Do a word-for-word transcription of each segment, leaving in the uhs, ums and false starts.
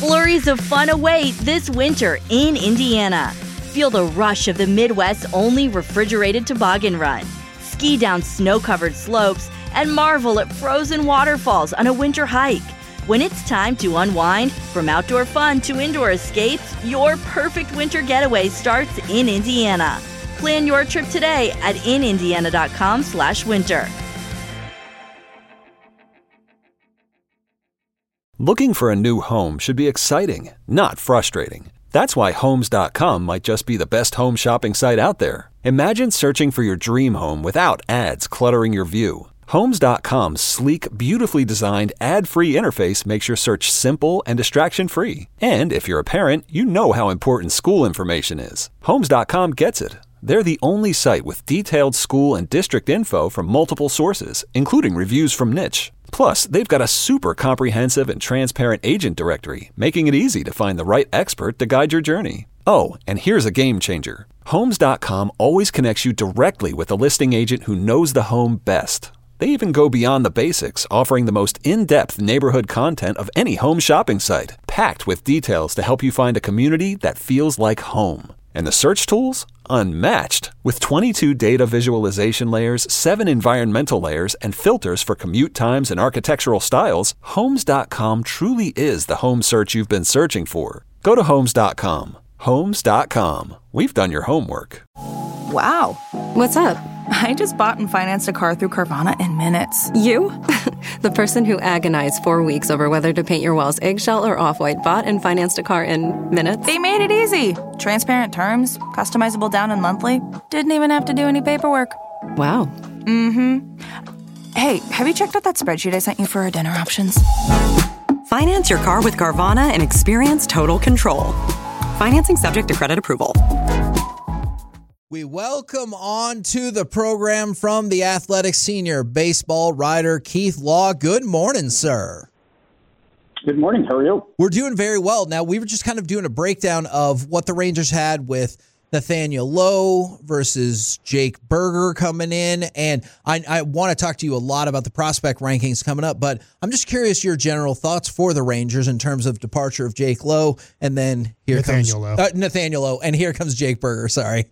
Flurries of fun await this winter in Indiana. Feel the rush of the Midwest's only refrigerated toboggan run. Ski down snow-covered slopes and marvel at frozen waterfalls on a winter hike. When it's time to unwind, from outdoor fun to indoor escapes, your perfect winter getaway starts in Indiana. Plan your trip today at in indiana dot com slash winter. Looking for a new home should be exciting, not frustrating. That's why Homes dot com might just be the best home shopping site out there. Imagine searching for your dream home without ads cluttering your view. Homes dot com's sleek, beautifully designed, ad-free interface makes your search simple and distraction-free. And if you're a parent, you know how important school information is. Homes dot com gets it. They're the only site with detailed school and district info from multiple sources, including reviews from Niche. Plus, they've got a super comprehensive and transparent agent directory, making it easy to find the right expert to guide your journey. Oh, and here's a game changer. Homes dot com always connects you directly with a listing agent who knows the home best. They even go beyond the basics, offering the most in-depth neighborhood content of any home shopping site, packed with details to help you find a community that feels like home. And the search tools? Unmatched. With twenty-two data visualization layers, seven environmental layers, and filters for commute times and architectural styles, Homes dot com truly is the home search you've been searching for. Go to Homes dot com. Homes dot com. We've done your homework. Wow. What's up? I just bought and financed a car through Carvana in minutes. You? The person who agonized four weeks over whether to paint your walls eggshell or off-white bought and financed a car in minutes? They made it easy. Transparent terms, customizable down and monthly. Didn't even have to do any paperwork. Wow. Mm-hmm. Hey, have you checked out that spreadsheet I sent you for our dinner options? Finance your car with Carvana and experience total control. Financing subject to credit approval. We welcome on to the program from the Athletic senior baseball writer, Keith Law. Good morning, sir. Good morning. How are you? We're doing very well. Now, we were just kind of doing a breakdown of what the Rangers had with Nathaniel Lowe versus Jake Burger coming in. And I, I want to talk to you a lot about the prospect rankings coming up, but I'm just curious your general thoughts for the Rangers in terms of departure of Jake Lowe. And then here Nathaniel comes Lowe. Uh, Nathaniel Lowe. And here comes Jake Burger. Sorry.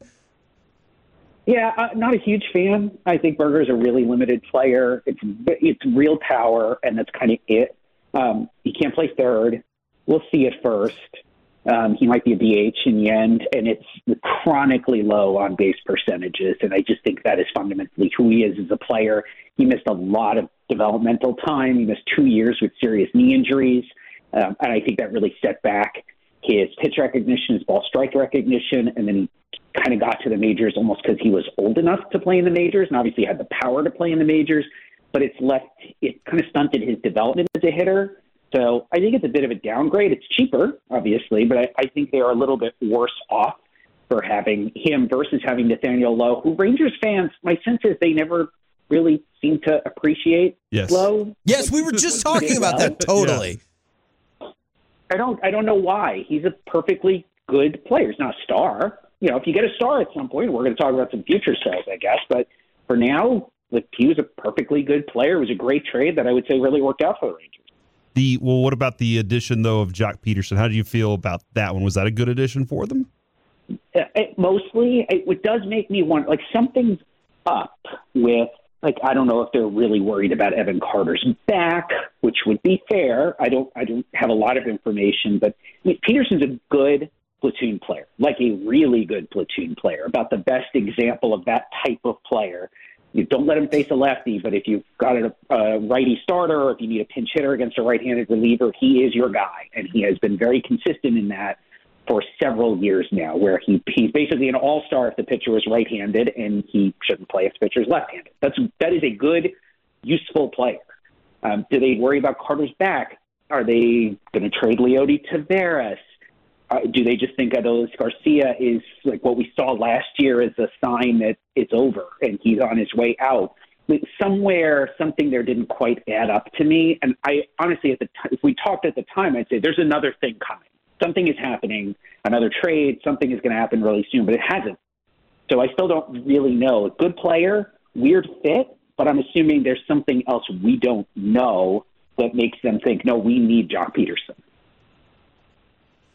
Yeah, uh, not a huge fan. I think Berger's a really limited player. It's it's real power, and that's kind of it. Um, he can't play third. We'll see at first. Um, he might be a D H in the end, and it's chronically low on base percentages, and I just think that is fundamentally who he is as a player. He missed a lot of developmental time. He missed two years with serious knee injuries, um, and I think that really set back his pitch recognition, his ball strike recognition, and then he kind of got to the majors almost because he was old enough to play in the majors and obviously had the power to play in the majors, but it's left, it kind of stunted his development as a hitter. So I think it's a bit of a downgrade. It's cheaper, obviously, but I, I think they are a little bit worse off for having him versus having Nathaniel Lowe, who Rangers fans, my sense is they never really seem to appreciate yes. Lowe. Yes, we were just talking about that. Totally. Yeah. I don't, I don't know why. He's a perfectly good player. He's not a star. You know, if you get a star at some point, we're going to talk about some future stars, I guess. But for now, like, he was a perfectly good player. It was a great trade that I would say really worked out for the Rangers. The well, what about the addition though of Jock Peterson? How do you feel about that one? Was that a good addition for them? Uh, it, mostly, it, it does make me want like something's up with like I don't know if they're really worried about Evan Carter's back, which would be fair. I don't I don't have a lot of information, but I mean, Peterson's a good platoon player, like a really good platoon player, about the best example of that type of player. You don't let him face a lefty, but if you've got a, a righty starter or if you need a pinch hitter against a right-handed reliever, he is your guy. And he has been very consistent in that for several years now, where he he's basically an all-star if the pitcher is right-handed, and he shouldn't play if the pitcher is left-handed. That's, that is a good, useful player. Um, do they worry about Carter's back? Are they going to trade Leody Taveras? Uh, do they just think Adolis Garcia is like what we saw last year as a sign that it's over and he's on his way out? Like somewhere, something there didn't quite add up to me. And I honestly, at the t- if we talked at the time, I'd say there's another thing coming. Something is happening, another trade, something is going to happen really soon, but it hasn't. So I still don't really know. A good player, weird fit, but I'm assuming there's something else we don't know that makes them think, no, we need Jock Peterson.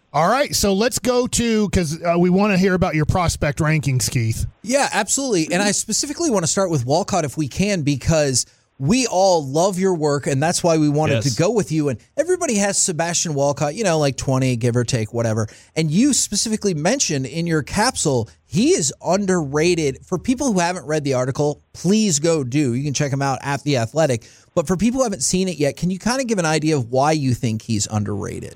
All right, so let's go to, because uh, we want to hear about your prospect rankings, Keith. Yeah, absolutely. And I specifically want to start with Walcott if we can, because we all love your work, and that's why we wanted yes. to go with you. And everybody has Sebastian Walcott, you know, like twenty, give or take, whatever. And you specifically mentioned in your capsule, he is underrated. For people who haven't read the article, please go do. You can check him out at The Athletic. But for people who haven't seen it yet, can you kind of give an idea of why you think he's underrated?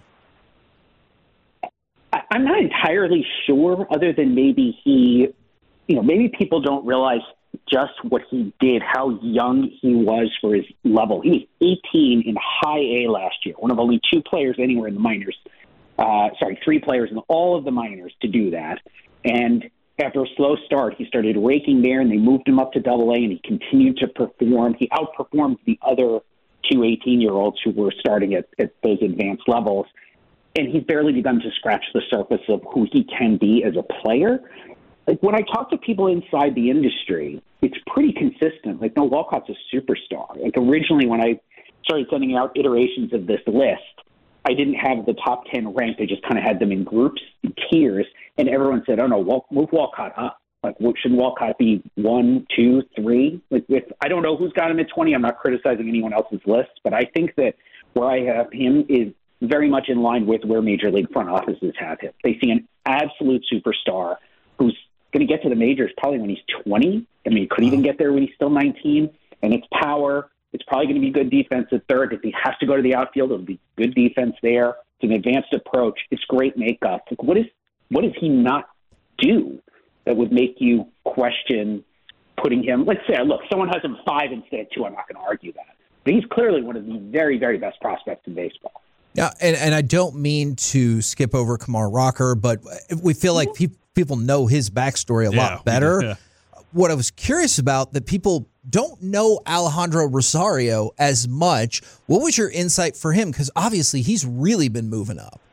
I'm not entirely sure, other than maybe he, you know, maybe people don't realize just what he did, how young he was for his level. He was eighteen in high A last year, one of only two players anywhere in the minors. Uh, sorry, three players in all of the minors to do that. And after a slow start, he started raking there, and they moved him up to double A, and he continued to perform. He outperformed the other two eighteen-year-olds who were starting at, at those advanced levels. And he's barely begun to scratch the surface of who he can be as a player. Like, when I talk to people inside the industry, it's pretty consistent. Like, no, Walcott's a superstar. Like, originally when I started sending out iterations of this list, I didn't have the top ten ranked. I just kind of had them in groups, in tiers, and everyone said, oh, no, Wal- move Walcott up. Like, should Walcott be one, two, three? Like, if, I don't know who's got him at twenty. I'm not criticizing anyone else's list, but I think that where I have him is very much in line with where Major League front offices have him. They see an absolute superstar who's going to get to the majors probably when he's twenty. I mean, he could even get there when he's still nineteen. And it's power. It's probably going to be good defense at third. If he has to go to the outfield, it'll be good defense there. It's an advanced approach. It's great makeup. Like, what is what does he not do that would make you question putting him? Let's say, look, someone has him five instead of two. I'm not going to argue that. But he's clearly one of the very, very best prospects in baseball. Yeah, and, and I don't mean to skip over Kumar Rocker, but we feel like pe- people know his backstory a yeah, lot better. Yeah. What I was curious about, that people don't know Alejandro Rosario as much. What was your insight for him? Because obviously he's really been moving up.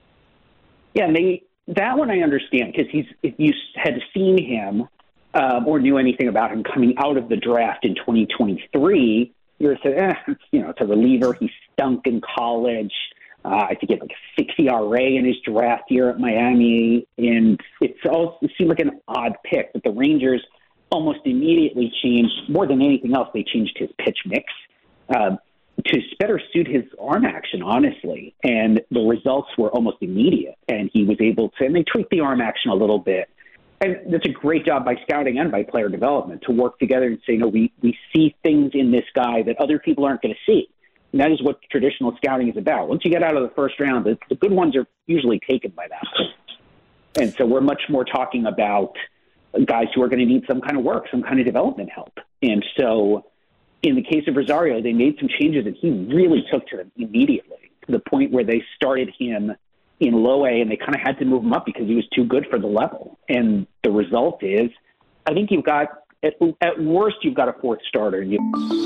Yeah, and they, that one I understand, because he's if you had seen him um, or knew anything about him coming out of the draft in twenty twenty-three, you would say, eh, it's, you know, it's a reliever. He stunk in college. Uh, I think he had like a six E R A in his draft year at Miami. And it's all, it seemed like an odd pick, but the Rangers almost immediately changed, more than anything else, they changed his pitch mix uh, to better suit his arm action, honestly. And the results were almost immediate. And he was able to, and they tweaked the arm action a little bit. And that's a great job by scouting and by player development to work together and say, no, we, we see things in this guy that other people aren't going to see. And that is what traditional scouting is about. Once you get out of the first round, the, the good ones are usually taken by that point. And so we're much more talking about guys who are going to need some kind of work, some kind of development help. And so in the case of Rosario, they made some changes that he really took to them immediately, to the point where they started him in low A, and they kind of had to move him up because he was too good for the level. And the result is, I think you've got, at, at worst, you've got a fourth starter. You-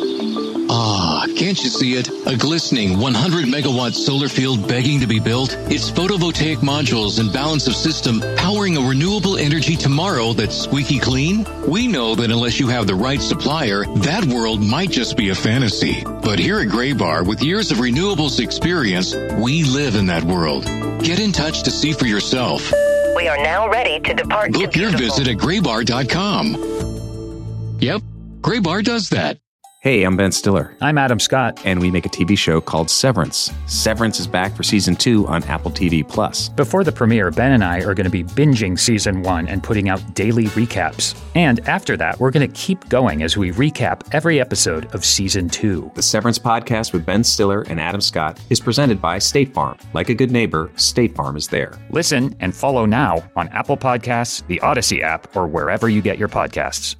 Ah, can't you see it? A glistening one hundred megawatt solar field begging to be built? Its photovoltaic modules and balance of system powering a renewable energy tomorrow that's squeaky clean? We know that unless you have the right supplier, that world might just be a fantasy. But here at Graybar, with years of renewables experience, we live in that world. Get in touch to see for yourself. We are now ready to depart. Book your visit at graybar dot com. Yep, Graybar does that. Hey, I'm Ben Stiller. I'm Adam Scott. And we make a T V show called Severance. Severance is back for season two on Apple T V Plus. Before the premiere, Ben and I are going to be binging season one and putting out daily recaps. And after that, we're going to keep going as we recap every episode of season two. The Severance podcast with Ben Stiller and Adam Scott is presented by State Farm. Like a good neighbor, State Farm is there. Listen and follow now on Apple Podcasts, the Odyssey app, or wherever you get your podcasts.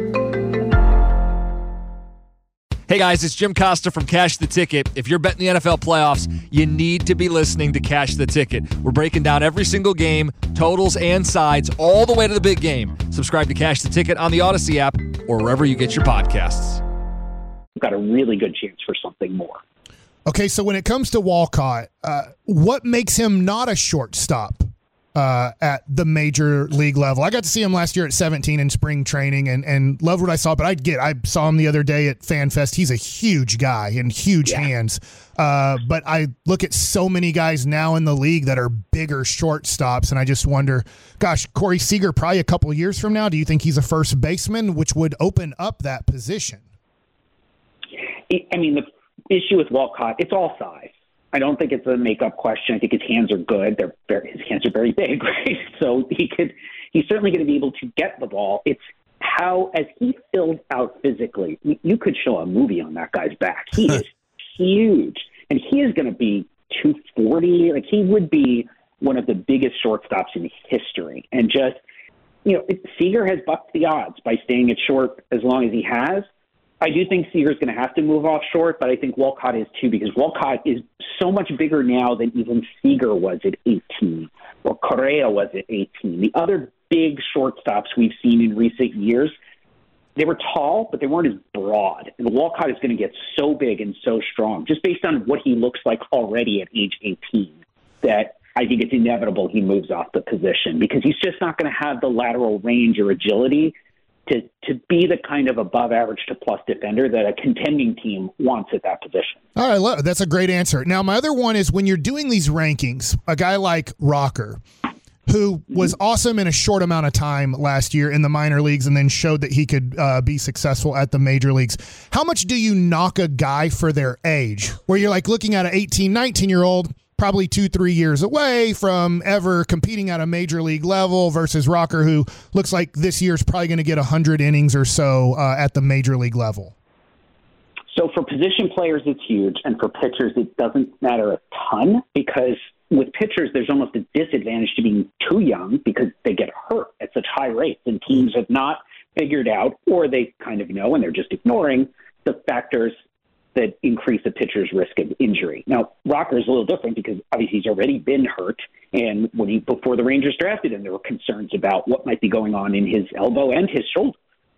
Hey guys, it's Jim Costa from Cash the Ticket. If you're betting the N F L playoffs, you need to be listening to Cash the Ticket. We're breaking down every single game, totals and sides, all the way to the big game. Subscribe to Cash the Ticket on the Odyssey app or wherever you get your podcasts. We've got a really good chance for something more. Okay, so when it comes to Walcott, uh, what makes him not a shortstop? uh, at the major league level. I got to see him last year at seventeen in spring training and, and loved what I saw, but I get, I saw him the other day at FanFest. He's a huge guy and huge yeah. hands. Uh, but I look at so many guys now in the league that are bigger shortstops, and I just wonder, gosh, Corey Seager, probably a couple of years from now, do you think he's a first baseman, which would open up that position? I mean, the issue with Walcott, it's all size. I don't think it's a makeup question. I think his hands are good. They're very, his hands are very big, right? So he could, he's certainly going to be able to get the ball. It's how, as he fills out physically, you could show a movie on that guy's back. He is huge, and he is going to be two forty. Like, he would be one of the biggest shortstops in history. And just, you know, Seager has bucked the odds by staying at short as long as he has. I do think Seager's going to have to move off short, but I think Walcott is too, because Walcott is so much bigger now than even Seager was at eighteen or Correa was at eighteen. The other big shortstops we've seen in recent years, they were tall, but they weren't as broad. And Walcott is going to get so big and so strong, just based on what he looks like already at age eighteen, that I think it's inevitable he moves off the position, because he's just not going to have the lateral range or agility to to be the kind of above average to plus defender that a contending team wants at that position. All right, look, that's a great answer. Now, my other one is, when you're doing these rankings, a guy like Rocker, who was awesome in a short amount of time last year in the minor leagues and then showed that he could uh, be successful at the major leagues, how much do you knock a guy for their age, where you're like looking at an eighteen, nineteen-year-old, probably two, three years away from ever competing at a major league level, versus Rocker, who looks like this year's probably going to get one hundred innings or so uh, at the major league level? So for position players, it's huge. And for pitchers, it doesn't matter a ton, because with pitchers, there's almost a disadvantage to being too young, because they get hurt at such high rates, and teams have not figured out, or they kind of know and they're just ignoring the factors that increase a pitcher's risk of injury. Now, Rocker is a little different, because obviously he's already been hurt, and when he before the Rangers drafted him, there were concerns about what might be going on in his elbow and his shoulder.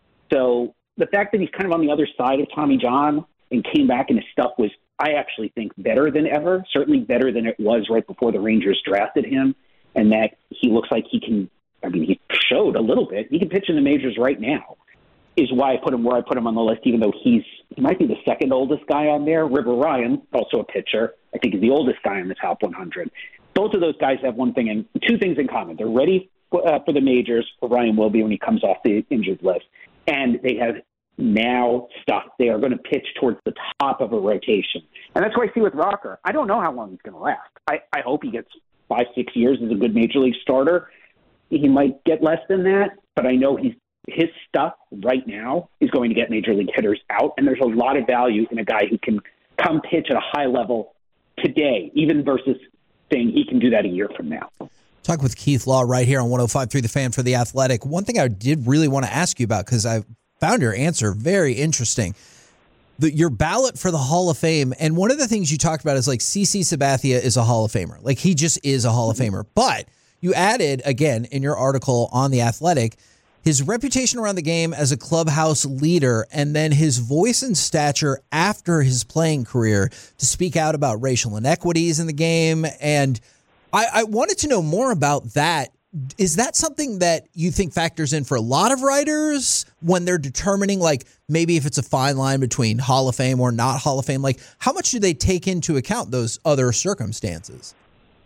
So the fact that he's kind of on the other side of Tommy John and came back and his stuff was, I actually think, better than ever, certainly better than it was right before the Rangers drafted him, and that he looks like he can, I mean, he showed a little bit, he can pitch in the majors right now, is why I put him where I put him on the list, even though he's he might be the second oldest guy on there. River Ryan, also a pitcher, I think is the oldest guy in the top one hundred. Both of those guys have one thing and two things in common. They're ready for, uh, for the majors, or Ryan will be when he comes off the injured list, and they have now stuff. They are going to pitch towards the top of a rotation. And that's what I see with Rocker. I don't know how long he's going to last. I, I hope he gets five, six years as a good major league starter. He might get less than that, but I know he's his stuff right now is going to get major league hitters out, and there's a lot of value in a guy who can come pitch at a high level today, even versus saying he can do that a year from now. Talk with Keith Law right here on one oh five point three The Fan for The Athletic. One thing I did really want to ask you about, because I found your answer very interesting, the, your ballot for the Hall of Fame, and one of the things you talked about is like CeCe Sabathia is a Hall of Famer. Like, he just is a Hall of Famer. But you added, again, in your article on The Athletic, his reputation around the game as a clubhouse leader, and then his voice and stature after his playing career to speak out about racial inequities in the game. And I, I wanted to know more about that. Is that something that you think factors in for a lot of writers when they're determining, like, maybe if it's a fine line between Hall of Fame or not Hall of Fame? Like, how much do they take into account those other circumstances?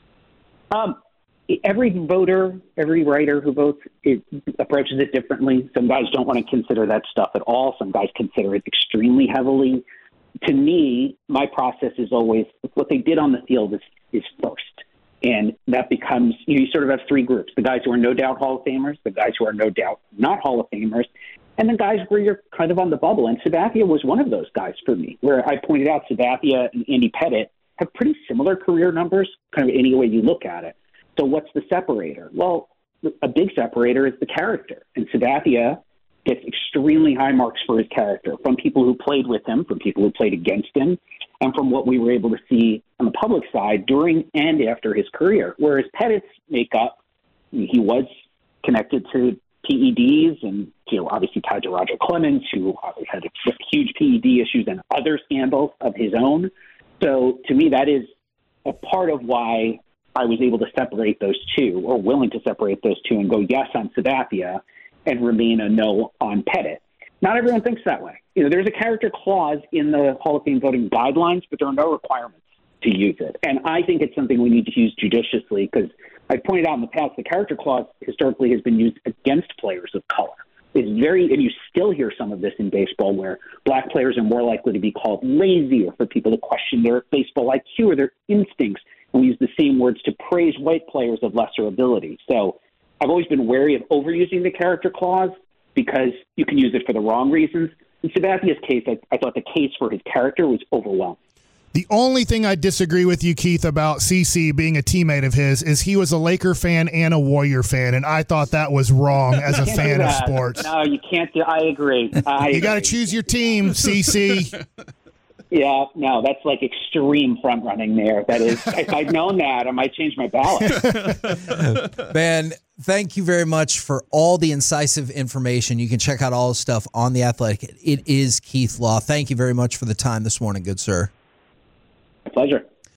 Um. Every voter, every writer who votes, it approaches it differently. Some guys don't want to consider that stuff at all. Some guys consider it extremely heavily. To me, my process is always what they did on the field is, is first. And that becomes, you know, you sort of have three groups: the guys who are no doubt Hall of Famers, the guys who are no doubt not Hall of Famers, and the guys where you're kind of on the bubble. And Sabathia was one of those guys for me, where I pointed out Sabathia and Andy Pettitte have pretty similar career numbers, kind of any way you look at it. So what's the separator? Well, a big separator is the character. And Sabathia gets extremely high marks for his character from people who played with him, from people who played against him, and from what we were able to see on the public side during and after his career. Whereas Pettitte's makeup, he was connected to P E Ds and, you know, obviously tied to Roger Clemens, who had huge P E D issues and other scandals of his own. So to me, that is a part of why I was able to separate those two, or willing to separate those two, and go yes on Sabathia and remain a no on Pettit. Not everyone thinks that way. You know, there's a character clause in the Hall of Fame voting guidelines, but there are no requirements to use it. And I think it's something we need to use judiciously, because I've pointed out in the past, the character clause historically has been used against players of color. It's very, and you still hear some of this in baseball, where black players are more likely to be called lazy, or for people to question their baseball I Q or their instincts. And we use the same words to praise white players of lesser ability. So I've always been wary of overusing the character clause, because you can use it for the wrong reasons. In Sabathia's case, I, I thought the case for his character was overwhelming. The only thing I disagree with you, Keith, about C C being a teammate of his is he was a Laker fan and a Warrior fan, and I thought that was wrong as a fan of sports. No, you can't do I agree. I you got to choose your team, C C. Yeah, no, that's like extreme front running there. That is, if I'd known that, I might change my ballot. Ben, thank you very much for all the incisive information. You can check out all the stuff on The Athletic. It is Keith Law. Thank you very much for the time this morning, good sir. My pleasure.